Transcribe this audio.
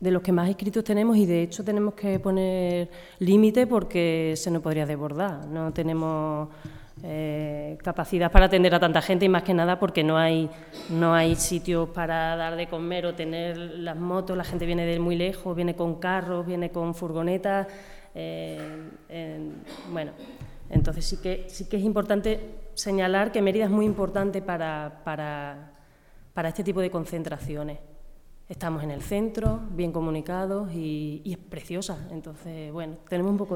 de los que más inscritos tenemos y, de hecho, tenemos que poner límite porque se nos podría desbordar. No tenemos capacidad para atender a tanta gente y, más que nada, porque no hay sitios para dar de comer o tener las motos. La gente viene de muy lejos, viene con carros, viene con furgonetas. Bueno, entonces sí que es importante señalar que Mérida es muy importante para este tipo de concentraciones. Estamos en el centro, bien comunicados y es preciosa. Entonces, bueno, tenemos un poco